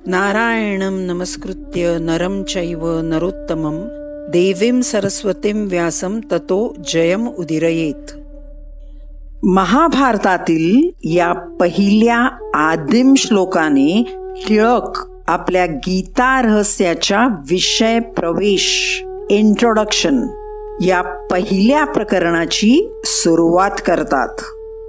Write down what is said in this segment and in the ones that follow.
नारायणं नमस्कृत्य नरं चैव नरोत्तमं देवीं सरस्वतीं व्यासं ततो जयम उदीरयेत. महाभारतातील या पहिल्या आदिम श्लोकाने टिळक आपल्या गीता रहस्याच्या विषय प्रवेश इंट्रोडक्शन या पहिल्या प्रकरणाची सुरुवात करतात.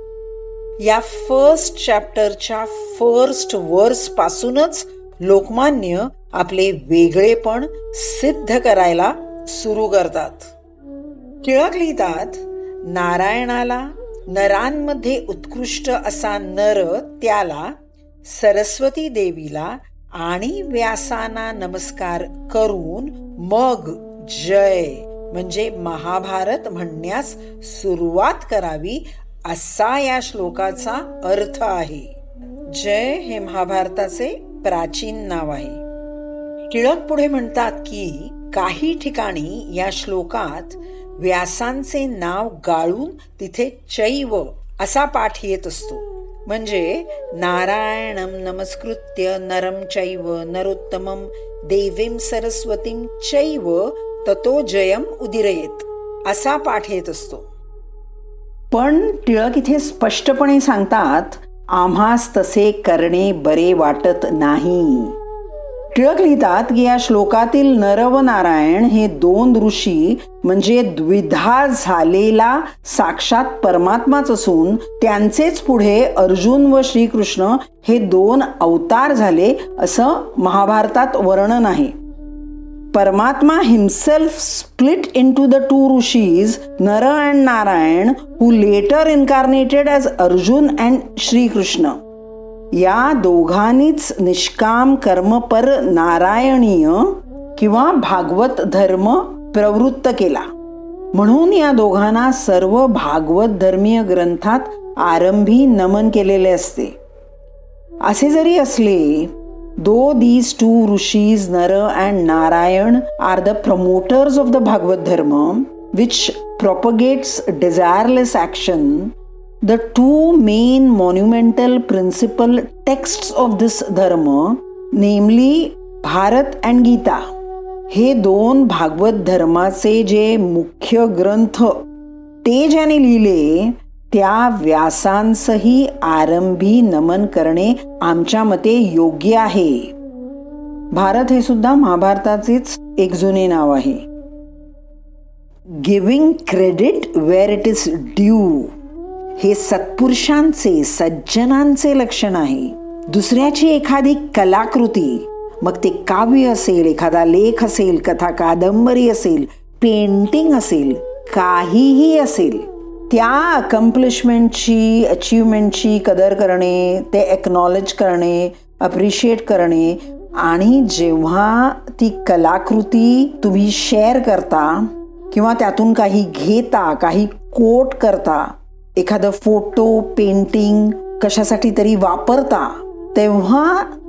या फर्स्ट चॅप्टरच्या फर्स्ट वर्स पासूनच लोकमान्य आपले वेगळेपण सिद्ध करायला सुरू करतात. टिळक लिहितात, नारायणाला नरांमध्ये उत्कृष्ट असा नर त्याला, सरस्वती देवीला आणि व्यासांना नमस्कार करून मग जय म्हणजे महाभारत म्हणण्यास सुरुवात करावी असा या श्लोकाचा अर्थ आहे. जय हे महाभारताचे प्राचीन नाव आहे. टिळक पुढे म्हणतात की काही ठिकाणी या श्लोकात व्यासांचे नाव गाळून तिथे चैव असा पाठ येत असतो. म्हणजे नारायणं नमस्कृत्य नरं चैव नरोत्तमं देवीं सरस्वतीं चैव ततो जयम उदीरयेत असा पाठ येत असतो. पण टिळक इथे स्पष्टपणे सांगतात, आम्हास तसे करणे बरे वाटत नाही. टिळक लिहितात की या श्लोकातील नर व नारायण हे दोन ऋषी म्हणजे द्विधा झालेला साक्षात परमात्माच असून त्यांचेच पुढे अर्जुन व श्रीकृष्ण हे दोन अवतार झाले असं महाभारतात वर्णन आहे. परमात्मा himself split into the two rishis, Nara and Narayan, who later incarnated as Arjun and Shri Krishna. या दोघांनीच निष्काम कर्मपर नारायणीय किंवा भागवत धर्म प्रवृत्त केला. म्हणून या दोघांना सर्व भागवत धर्मीय ग्रंथात आरंभी नमन केलेले असते. असे जरी असले, though these two rishis Nara and Narayan are the promoters of the Bhagavad Dharma, which propagates desireless action, the two main monumental principal texts of this dharma, namely Bharat and Gita, हे दोन भागवत धर्माचे जे मुख्य ग्रंथ ते ज्याने लिहिले त्या व्यासांसही आरंभी नमन करणे आमच्या मते योग्य आहे. भारत हे सुद्धा महाभारताचेच एक जुने नाव आहे. Giving credit where it is due हे सत्पुरुषांचे सज्जनांचे लक्षण आहे. दुसऱ्याची एखादी कलाकृती, मग ते काव्य असेल, एखादा लेख असेल, कथा कादंबरी असेल, पेंटिंग असेल, काहीही असेल, त्या अकम्प्लिशमेंटची अचीवमेंटची कदर करणे, ते एक्नॉलेज करणे, अप्रिशिएट करणे आणि जेव्हा ती कलाकृती तुम्ही शेअर करता किंवा त्यातून काही घेता, काही कोट करता, एखादं फोटो पेंटिंग कशासाठी तरी वापरता, तेव्हा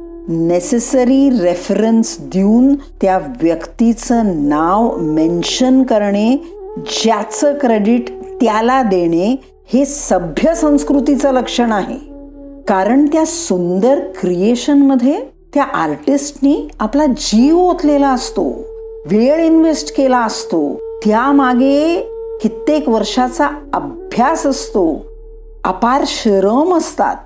नेसेसरी रेफरन्स देऊन त्या व्यक्तीचं नाव मेन्शन करणे, ज्याचं क्रेडिट त्याला देणे हे सभ्य संस्कृतीचं लक्षण आहे. कारण त्या सुंदर क्रिएशनमध्ये त्या आर्टिस्टनी आपला जीव ओतलेला असतो, वेळ इन्व्हेस्ट केला असतो, त्यामागे कित्येक वर्षाचा अभ्यास असतो, अपार श्रम असतात.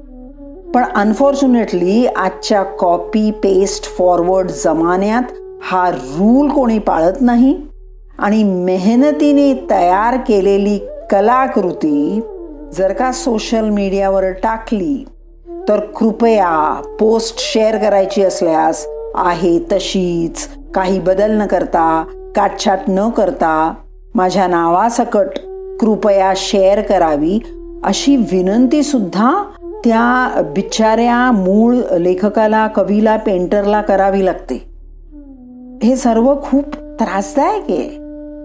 पण अनफॉर्च्युनेटली आजच्या कॉपी पेस्ट फॉरवर्ड जमान्यात हा रूल कोणी पाळत नाही आणि मेहनतीने तयार केलेली कलाकृती जर का सोशल मीडियावर टाकली तर कृपया पोस्ट शेअर करायची असल्यास आहे तशीच, काही बदल न करता, काटछाट न करता माझ्या नावासकट कृपया शेअर करावी अशी विनंती सुद्धा त्या बिचाऱ्या मूळ लेखकाला, कवीला, पेंटरला करावी लागते. हे सर्व खूप त्रासदायक आहे.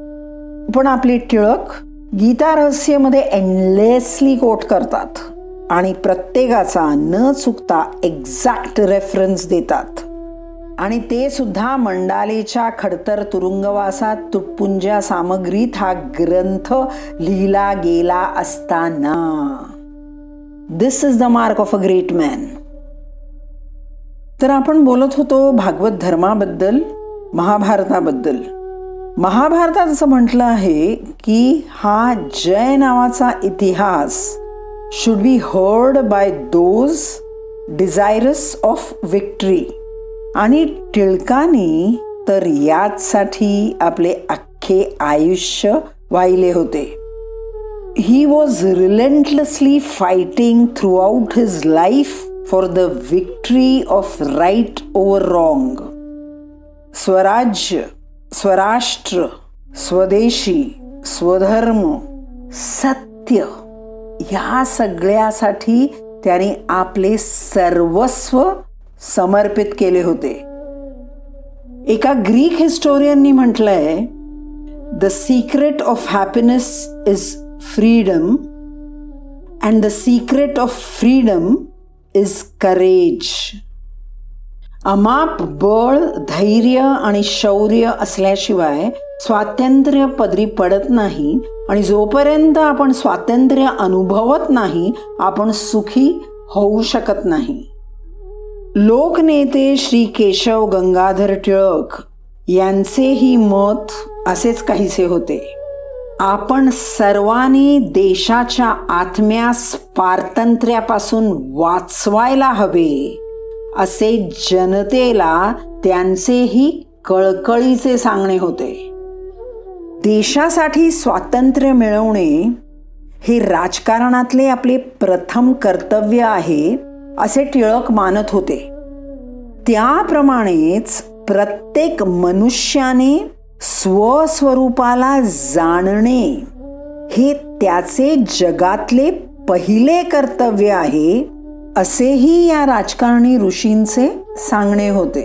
पण आपले टिळक गीता रहस्यमध्ये एंडलेसली कोट करतात आणि प्रत्येकाचा न चुकता एक्झॅक्ट रेफरन्स देतात. आणि ते सुद्धा मंडालेच्या खडतर तुरुंगवासात तुटपुंज्या सामग्रीत हा ग्रंथ लिहिला गेला असताना. This is the mark of a great man. तर आपण बोलत होतो भागवत धर्माबद्दल, महाभारताबद्दल. महाभारतात असं म्हटलं आहे की हा जय नावाचा इतिहास should be heard by those डिझायरस of victory. आणि टिळकांनी तर याचसाठी आपले अख्खे आयुष्य वाहिले होते. He was relentlessly fighting throughout his life for the victory of right over wrong. स्वराज्य, स्वराष्ट्र, स्वदेशी, स्वधर्म, सत्य या सगळ्यासाठी त्याने आपले सर्वस्व समर्पित केले होते. एका ग्रीक हिस्टोरियननी म्हटलंय, the secret of happiness is freedom and the secret of freedom is courage. अमाप बळ, धैर्य आणि शौर्य असल्याशिवाय स्वातंत्र्य पदरी पडत नाही. आणि जोपर्यंत आपण स्वातंत्र्य अनुभवत नाही, आपण सुखी होऊ शकत नाही. लोकनेते श्री केशव गंगाधर टिळक यांचेही मत असेच काहीसे होते. आपण सर्वांनी देशाच्या आत्म्यास पारतंत्र्यापासून वाचवायला हवे, असे जनतेला त्यांचेही कळकळीचे सांगणे होते. देशासाठी स्वातंत्र्य मिळवणे हे राजकारणातले आपले प्रथम कर्तव्य आहे, असे टिळक मानत होते. त्याप्रमाणेच प्रत्येक मनुष्याने स्वस्वरूपाला जाणणे हे त्याचे जगातले पहिले कर्तव्य आहे, असेही या राजकारणी ऋषींचे सांगणे होते.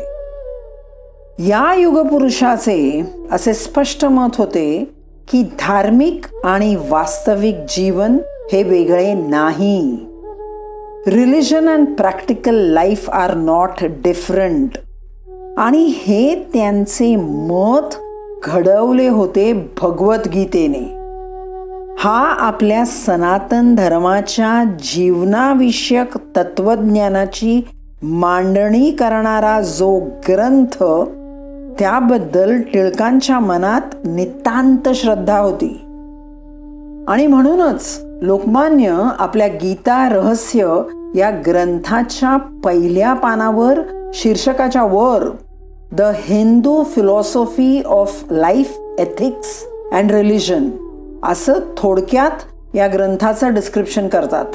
या युगपुरुषाचे असे स्पष्ट मत होते की धार्मिक आणि वास्तविक जीवन हे वेगळे नाही. Religion and practical life are not different. आणि हे त्यांचे मत घडवले होते भगवद्गीतेने. हा आपल्या सनातन धर्माच्या जीवनाविषयक तत्वज्ञानाची मांडणी करणारा जो ग्रंथ, त्याबद्दल टिळकांच्या मनात नितांत श्रद्धा होती. आणि म्हणूनच लोकमान्य आपल्या गीता रहस्य या ग्रंथाच्या पहिल्या पानावर शीर्षकाच्या वर the Hindu philosophy of life, ethics and religion असं थोडक्यात या ग्रंथाचं डिस्क्रिप्शन करतात.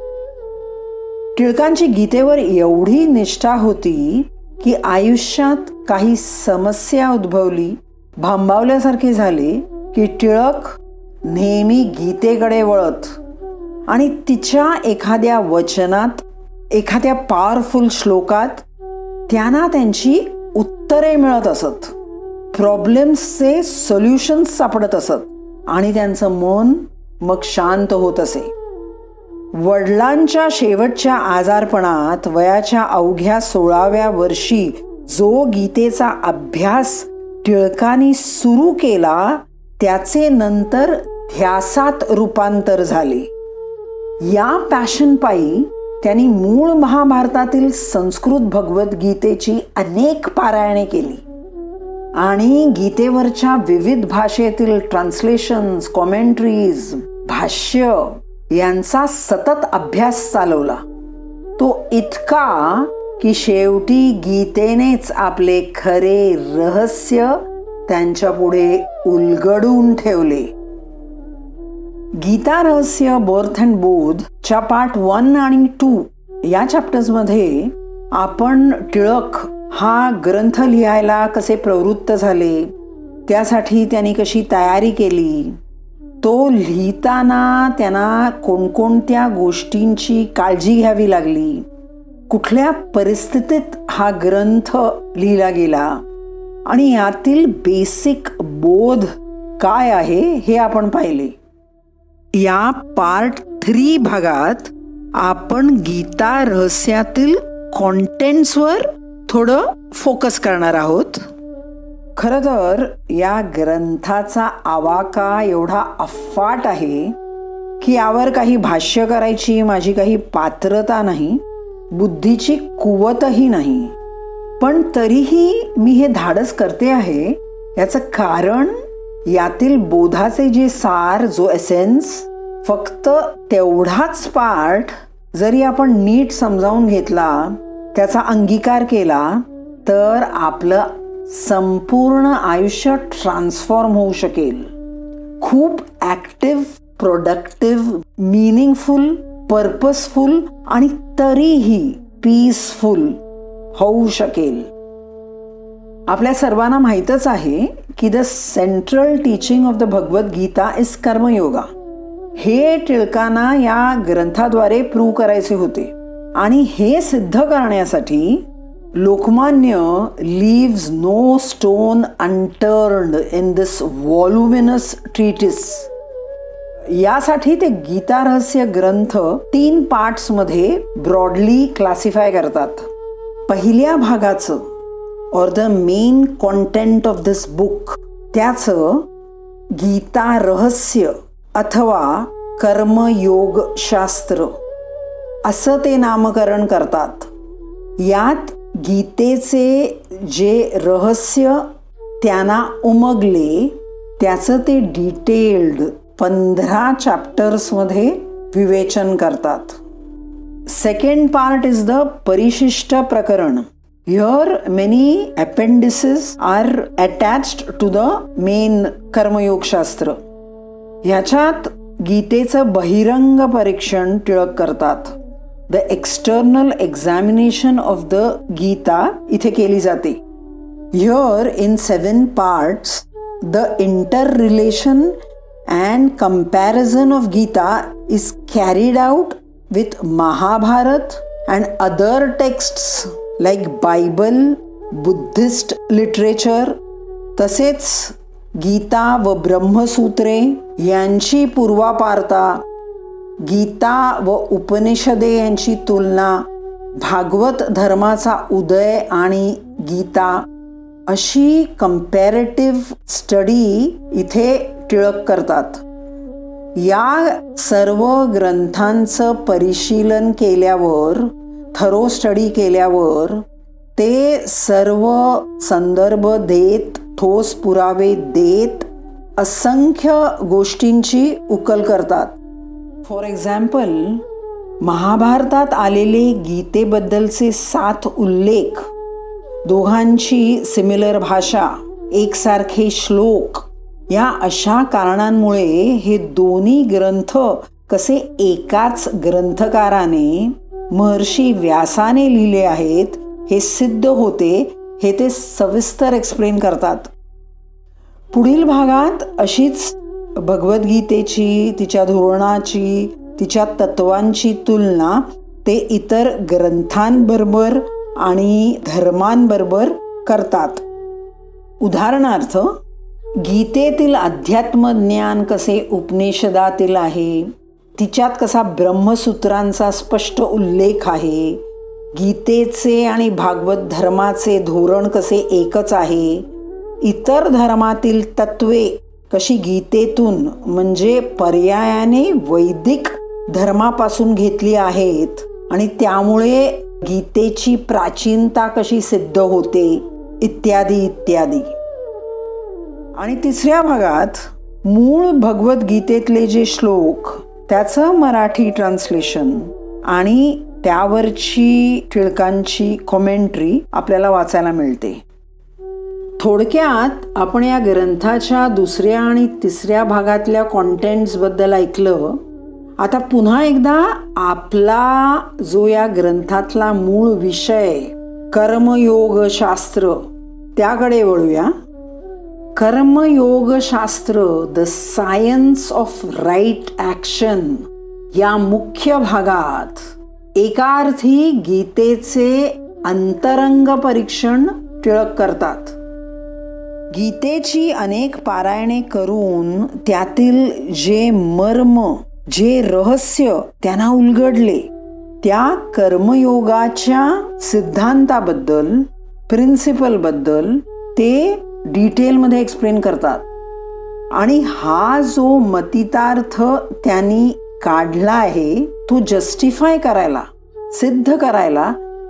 टिळकांची गीतेवर एवढी निष्ठा होती की आयुष्यात काही समस्या उद्भवली, भांबावल्यासारखे झाले की टिळक नेहमी गीतेकडे वळत आणि तिच्या एखाद्या वचनात, एखाद्या पॉवरफुल श्लोकात त्यांना त्यांची उत्तरे मिळत असत, प्रॉब्लेम्सचे सोल्युशन्स सापडत असत आणि त्यांचं मन मग शांत होत असे. वडिलांच्या शेवटच्या आजारपणात वयाच्या अवघ्या 16व्या वर्षी जो गीतेचा अभ्यास टिळकांनी सुरू केला, त्याचे नंतर ध्यासात रूपांतर झाले. या पॅशनपायी त्यांनी मूळ महाभारतातील संस्कृत भगवद्गीतेची अनेक पारायणे केली आणि गीतेवरच्या विविध भाषेतील ट्रान्सलेशन्स, कॉमेंट्रीज, भाष्य यांचा सतत अभ्यास चालवला. तो इतका की शेवटी गीतेनेच आपले खरे रहस्य त्यांच्या पुढे उलगडून ठेवले. गीता रहस्य बर्थ अँड बोध च्या पार्ट 1 आणि 2 या चॅप्टर्समध्ये आपण टिळक हा ग्रंथ लिहायला कसे प्रवृत्त झाले, त्यासाठी त्यांनी कशी तयारी केली, तो लिहिताना त्यांना कोणकोणत्या गोष्टींची काळजी घ्यावी लागली, कुठल्या परिस्थितीत हा ग्रंथ लिहिला गेला आणि यातील बेसिक बोध काय आहे हे आपण पाहिले. या पार्ट 3 भागात आपण गीता रहस्यातील कॉन्टेंट्सवर थोडं फोकस करणार आहोत. खरं तर या ग्रंथाचा आवाका एवढा अफाट आहे की यावर काही भाष्य करायची माझी काही पात्रता नाही, बुद्धीची कुवतही नाही. पण तरीही मी हे धाडस करते आहे, याचं कारण यातील बोधाचे जे सार, जो एसेन्स, फक्त तेवढाच पार्ट जरी आपण नीट समजावून घेतला, त्याचा अंगीकार केला, तर आपलं संपूर्ण आयुष्य ट्रान्सफॉर्म होऊ शकेल. खूप ॲक्टिव्ह, प्रोडक्टिव्ह, मिनिंगफुल, पर्पजफुल आणि तरीही पीसफुल होऊ शकेल. आपल्या सर्वांना माहीतच आहे की the central teaching of the Bhagavad Gita is Karmayoga. हे टिळकांना या ग्रंथाद्वारे प्रूव्ह करायचे होते आणि हे सिद्ध करण्यासाठी Lokmanya leaves no stone unturned in this voluminous treatise. यासाठी ते गीता रहस्य ग्रंथ 3 पार्ट्समध्ये ब्रॉडली क्लासिफाय करतात. पहिल्या भागाचं or the main content of this book, त्याचं गीता रहस्य अथवा कर्मयोग शास्त्र असं ते नामकरण करतात. यात गीतेचे जे रहस्य त्यांना उमगले त्याचं ते डिटेल्ड 15 चॅप्टर्समध्ये विवेचन करतात. सेकंड पार्ट इज द परिशिष्ट प्रकरण. Here many appendices are attached to the main Karmayoga Shastra. ह्याच्यात गीतेचं बहिरंग परीक्षण टिळक करतात. The external examination of the Gita इथे केली जाते. Here in 7 parts the inter relation and comparison of Gita is carried out with Mahabharata and other texts like Bible, Buddhist literature, तसेच गीता व ब्रह्मसूत्रे यांची पूर्वापारता, गीता व उपनिषदे यांची तुलना, भागवत धर्माचा उदय आणि गीता, अशी कंपॅरेटिव्ह स्टडी इथे टिळक करतात. या सर्व ग्रंथांचं परिशीलन केल्यावर, थरो स्टडी केल्यावर ते सर्व संदर्भ देत, ठोस पुरावे देत असंख्य गोष्टींची उकल करतात. फॉर एक्झाम्पल, महाभारतात आलेले गीतेबद्दलचे 7 उल्लेख, दोघांची सिमिलर भाषा, एकसारखे श्लोक, या अशा कारणांमुळे हे दोन्ही ग्रंथ कसे एकाच ग्रंथकाराने, महर्षी व्यासाने लिहिले आहेत हे सिद्ध होते, हे ते सविस्तर एक्सप्लेन करतात. पुढील भागात अशीच भगवद्गीतेची, तिच्या धोरणाची, तिच्या तत्वांची तुलना ते इतर ग्रंथांबरोबर आणि धर्मांबरोबर करतात. उदाहरणार्थ, गीतेतील अध्यात्मज्ञान कसे उपनिषदातील आहे, तिच्यात कसा ब्रह्मसूत्रांचा स्पष्ट उल्लेख आहे, गीतेचे आणि भागवत धर्माचे धोरण कसे एकच आहे, इतर धर्मातील तत्वे कशी गीतेतून म्हणजे पर्यायाने वैदिक धर्मापासून घेतली आहेत आणि त्यामुळे गीतेची प्राचीनता कशी सिद्ध होते, इत्यादी इत्यादी. आणि तिसऱ्या भागात मूळ भगवद्गीतेतले जे श्लोक, त्याचं मराठी ट्रान्सलेशन आणि त्यावरची टिळकांची कॉमेंट्री आपल्याला वाचायला मिळते. थोडक्यात आपण या ग्रंथाच्या दुसऱ्या आणि तिसऱ्या भागातल्या कॉन्टेंट्सबद्दल ऐकलं. आता पुन्हा एकदा आपला जो या ग्रंथातला मूळ विषय कर्मयोगशास्त्र, त्याकडे वळूया. Karmayogashastra, the science of right action, या मुख्य भागात एका अर्थी गीतेचे अंतरंग परीक्षण टिळक करतात. गीतेची अनेक पारायणे करून त्यातील जे मर्म, जे रहस्य त्यांना उलगडले, त्या कर्मयोगाच्या सिद्धांताबद्दल, प्रिन्सिपलबद्दल ते डिटेलमध्ये एक्सप्लेन करतात. आणि हा जो मतितार्थ त्यांनी काढला आहे तो जस्टिफाय करायला, सिद्ध करायला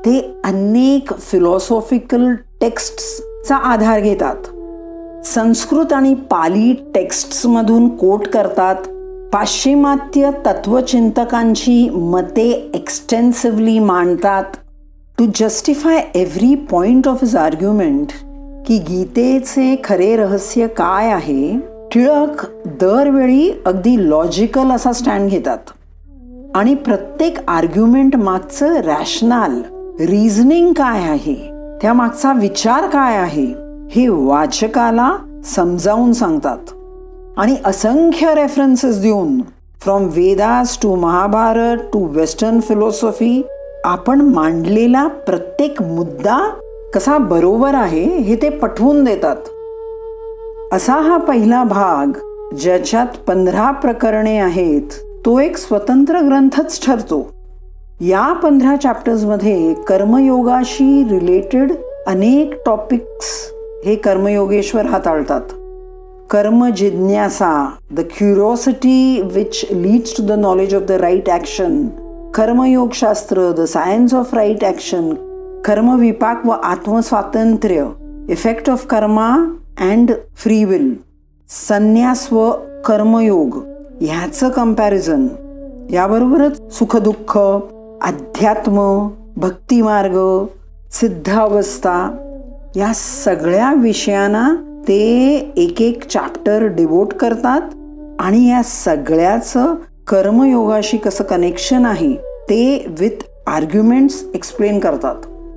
ते अनेक फिलॉसॉफिकल टेक्स्टचा आधार घेतात. संस्कृत आणि पाली टेक्स्ट्समधून कोट करतात. पाश्चिमात्य तत्वचिंतकांची मते एक्सटेन्सिव्हली मांडतात. To justify every point of his argument की गीतेचे खरे रहस्य काय आहे, टिळक दरवेळी अगदी लॉजिकल असा स्टँड घेतात आणि प्रत्येक आर्ग्युमेंट मागचं रॅशनल रिझनिंग काय आहे, त्या मागचा विचार काय आहे हे वाचकाला समजावून सांगतात. आणि असंख्य रेफरन्सेस देऊन from Vedas to Mahabharata to western philosophy आपण मांडलेला प्रत्येक मुद्दा कसा बरोबर आहे हे ते पटवून देतात. असा हा पहिला भाग, ज्याच्यात 15 प्रकरणे आहेत, तो एक स्वतंत्र ग्रंथच ठरतो. या 15 चॅप्टर्समध्ये कर्मयोगाशी रिलेटेड अनेक टॉपिक्स हे कर्मयोगेश्वर हाताळतात. कर्म जिज्ञासा, the curiosity which leads to the knowledge of the right action, Karmayogashastra, the science of right action, कर्मविपाक व आत्मस्वातंत्र्य, effect of karma and free will, संन्यास व कर्मयोग ह्याचं कंपॅरिझन, याबरोबरच सुखदुःख, अध्यात्म, भक्तिमार्ग, सिद्धावस्था, या सगळ्या विषयांना ते एक एक चॅप्टर डिवोट करतात आणि या सगळ्याचं कर्मयोगाशी कसं कनेक्शन आहे ते विथ आर्ग्युमेंट्स एक्सप्लेन करतात.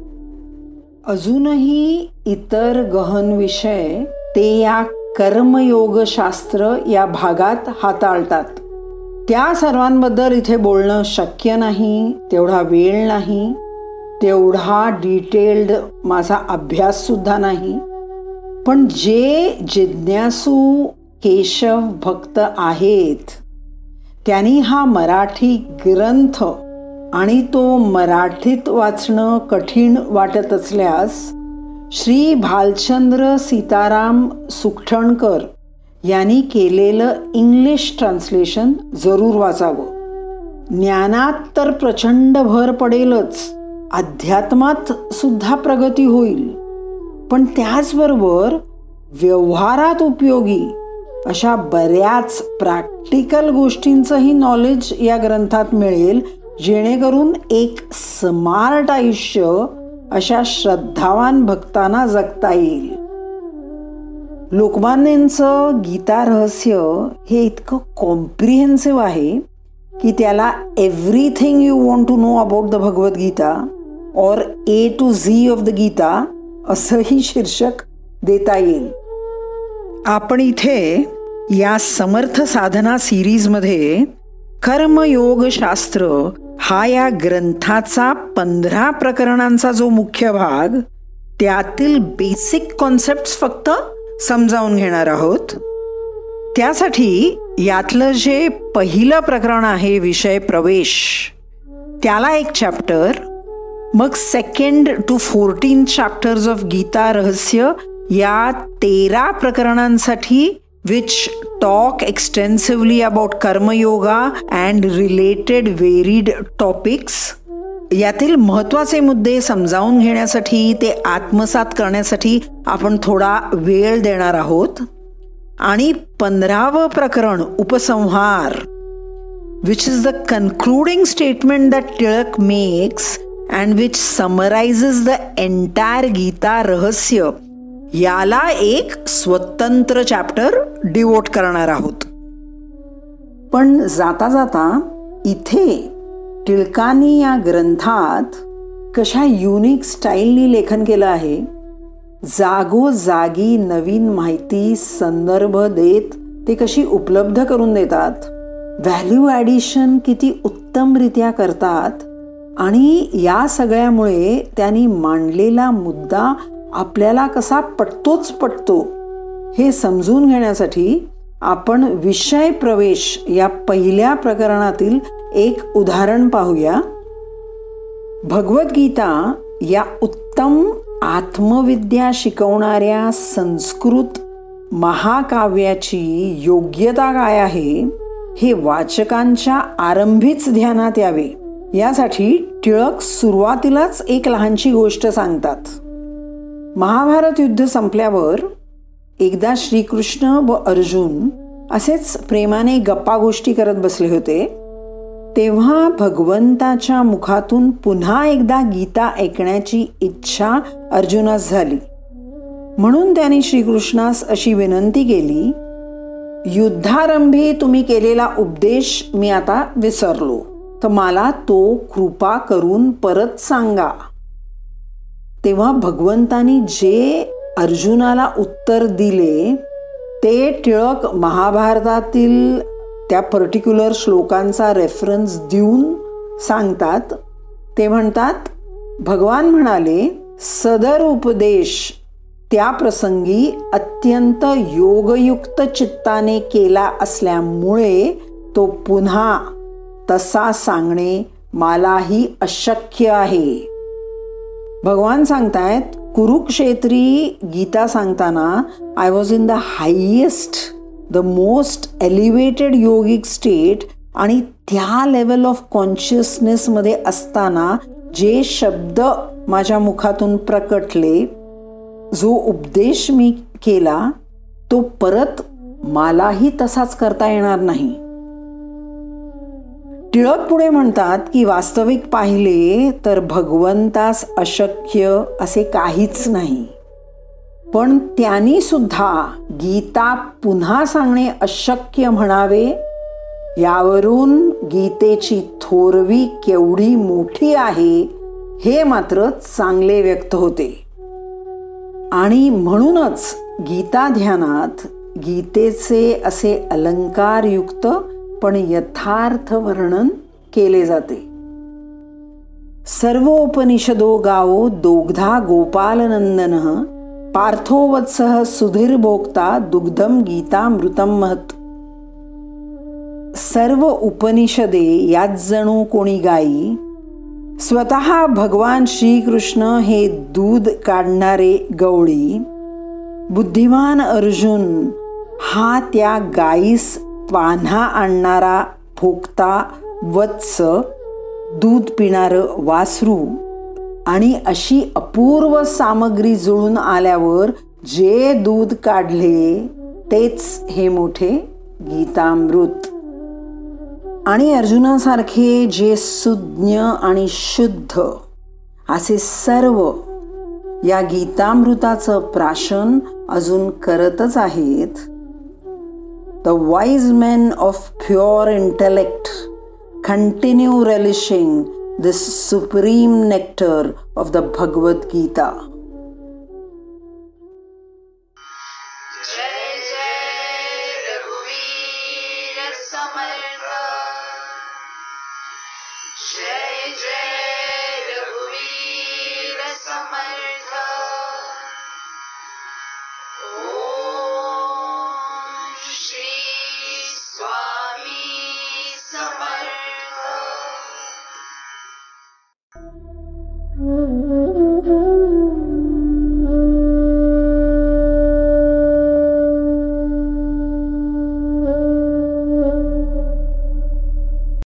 अजूनही इतर गहन विषय ते या कर्मयोगशास्त्र या भागात हाताळतात. त्या सर्वांबद्दल इथे बोलणं शक्य नाही, तेवढा वेळ नाही, तेवढा डिटेल्ड माझा अभ्यास सुद्धा नाही. पण जे जिज्ञासू केशव भक्त आहेत त्यांनी हा मराठी ग्रंथ आणि तो मराठीत वाचणं कठीण वाटत असल्यास श्री भालचंद्र सीताराम सुखटणकर यांनी केलेलं इंग्लिश ट्रान्सलेशन जरूर वाचावं. ज्ञानात तर प्रचंड भर पडेलच, अध्यात्मात सुद्धा प्रगती होईल, पण त्याचबरोबर व्यवहारात उपयोगी अशा बऱ्याच प्रॅक्टिकल गोष्टींचंही नॉलेज या ग्रंथात मिळेल, जेणेकरून एक स्मार्ट आयुष्य अशा श्रद्धावान भक्तांना जगता येईल. लोकमान्यांचं गीता रहस्य हे इतकं कॉम्प्रिहेन्सिव्ह आहे की त्याला everything you want to know about the Bhagavad Gita or A to Z of the Gita असंही शीर्षक देता येईल. आपण इथे या समर्थ साधना सिरीजमध्ये कर्मयोगशास्त्र हा या ग्रंथाचा 15 प्रकरणांचा जो मुख्य भाग, त्यातील बेसिक कॉन्सेप्ट्स फक्त समजावून घेणार आहोत. त्यासाठी यातलं जे पहिलं प्रकरण आहे विषय प्रवेश, त्याला एक चॅप्टर, मग 2 to 14 चॅप्टर्स ऑफ गीता रहस्य या 13 प्रकरणांसाठी which talk extensively about कर्मयोगा and related varied topics. यातील महत्त्वाचे मुद्दे समजावून घेण्यासाठी, ते आत्मसात करण्यासाठी आपण थोडा वेळ देणार आहोत. आणि 15वं प्रकरण उपसंहार, which is the concluding statement that Tilak makes and which summarizes the entire Gita रहस्य, याला एक स्वतंत्र चॅप्टर डिवोट करणार आहोत. पण जाता जाता इथे टिळकांनी या ग्रंथात कशा युनिक स्टाईलनी लेखन केलं आहे, जागोजागी नवीन माहिती संदर्भ देत ते कशी उपलब्ध करून देतात, व्हॅल्यू ॲडिशन किती उत्तमरित्या करतात, आणि या सगळ्यामुळे त्यांनी मांडलेला मुद्दा आपल्याला कसा पटतोच पटतो हे समजून घेण्यासाठी आपण विषय प्रवेश या पहिल्या प्रकरणातील एक उदाहरण पाहूया. भगवद्गीता या उत्तम आत्मविद्या शिकवणाऱ्या संस्कृत महाकाव्याची योग्यता काय आहे हे वाचकांच्या आरंभीच ध्यानात यावे, यासाठी टिळक सुरुवातीलाच एक लहानशी गोष्ट सांगतात. महाभारत युद्ध संपल्यावर एकदा श्रीकृष्ण व अर्जुन असेच प्रेमाने गप्पा गोष्टी करत बसले होते. तेव्हा भगवंताच्या मुखातून पुन्हा एकदा गीता ऐकण्याची इच्छा अर्जुनास झाली. म्हणून त्याने श्रीकृष्णास अशी विनंती केली, युद्धारंभी तुम्ही केलेला उपदेश मी आता विसरलो, तर मला तो कृपा करून परत सांगा. तेव्हा भगवंतानी जे अर्जुनाला उत्तर दिले ते टिळक महाभारतातील त्या पर्टिक्युलर श्लोकांचा रेफरन्स देऊन सांगतात. ते म्हणतात, भगवान म्हणाले, सदर उपदेश त्या प्रसंगी अत्यंत योगयुक्त चित्ताने केला असल्यामुळे तो पुन्हा तसा सांगणे मलाही अशक्य आहे. भगवान सांगतायत, कुरुक्षेत्री गीता सांगताना I was in the highest, the most elevated yogic state, आणि त्या लेवल ऑफ कॉन्शियसनेसमध्ये असताना जे शब्द माझ्या मुखातून प्रकटले, जो उपदेश मी केला, तो परत मलाही तसाच करता येणार नाही. टिळक पुढे म्हणतात की वास्तविक पाहिले तर भगवंतास अशक्य असे काहीच नाही, पण त्यांनी सुद्धा गीता पुन्हा सांगणे अशक्य म्हणावे यावरून गीतेची थोरवी केवढी मोठी आहे हे मात्र चांगले व्यक्त होते. आणि म्हणूनच गीता ध्यानात गीतेचे असे अलंकारयुक्त पण यथार्थ वर्णन केले जाते. सर्वोपनिषदो गावो दोग्धा गोपालनंदनः पार्थो वत्सः सुधीर भोक्ता दुग्धम गीतामृतम महत्. सर्व उपनिषदे यात जणू कोणी गाई, स्वतः भगवान श्रीकृष्ण हे दूध काढणारे गवळी, बुद्धिमान अर्जुन हा त्या गाईस पान्हा आणणारा भोक्ता वत्स, दूध पिणारं वासरू, आणि अशी अपूर्व सामग्री जुळून आल्यावर जे दूध काढले तेच हे मोठे गीतामृत. आणि अर्जुनासारखे जे सुज्ञ आणि शुद्ध असे सर्व या गीतामृताचं प्राशन अजून करतच आहेत. The wise men of pure intellect continue relishing this supreme nectar of the Bhagavad Gita. जय जय रघुवीर समर्थ, जय जय रघुवीर समर्थ. श्री स्वामी समर्थ.